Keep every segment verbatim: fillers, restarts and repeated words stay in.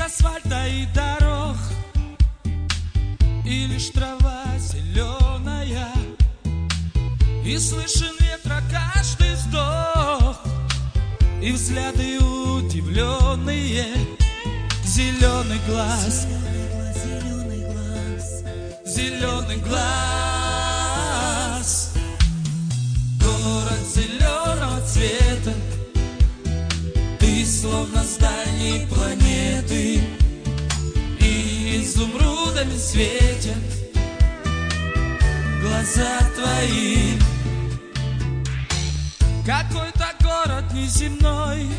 асфальта и дорог, и лишь трава зеленая, и слышен ветра каждый вздох, и взгляды удивленные. Зеленый глаз, зеленый глаз, зеленый глаз. Город зеленого цвета, ты словно с дальней планеты, и изумрудами светят глаза твои. Какой-то город неземной,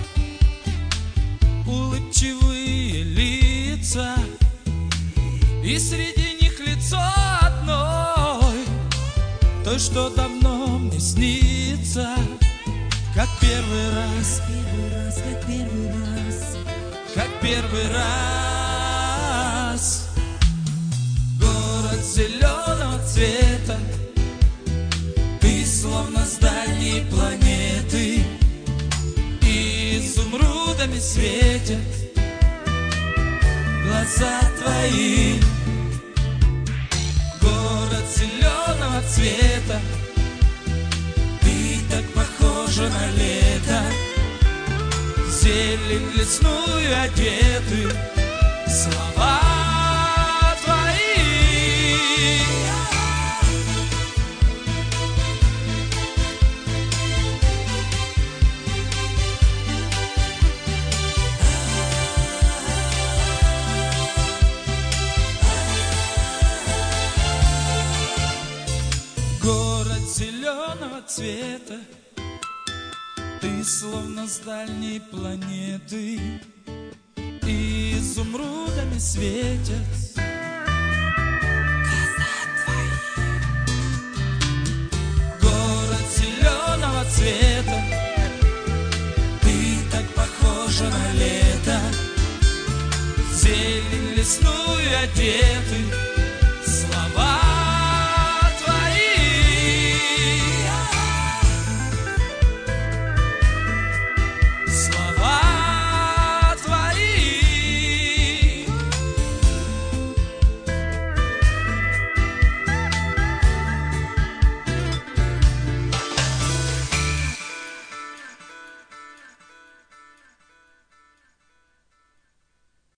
улыбчивые лица, и среди них лицо одной, той, что давно мне снится, как первый раз, первый раз, как первый раз, как первый раз. Город зеленого цвета, ты словно с дальней планеты, и изумрудами светят глаза твои. Город зеленого цвета, ты так похожа на лето, в зелень лесную одеты слова твои. Город зеленого цвета, ты словно с дальней планеты, и изумрудами светят глаза твои. Город зеленого цвета, ты так похожа на лето, в зелень лесную одеты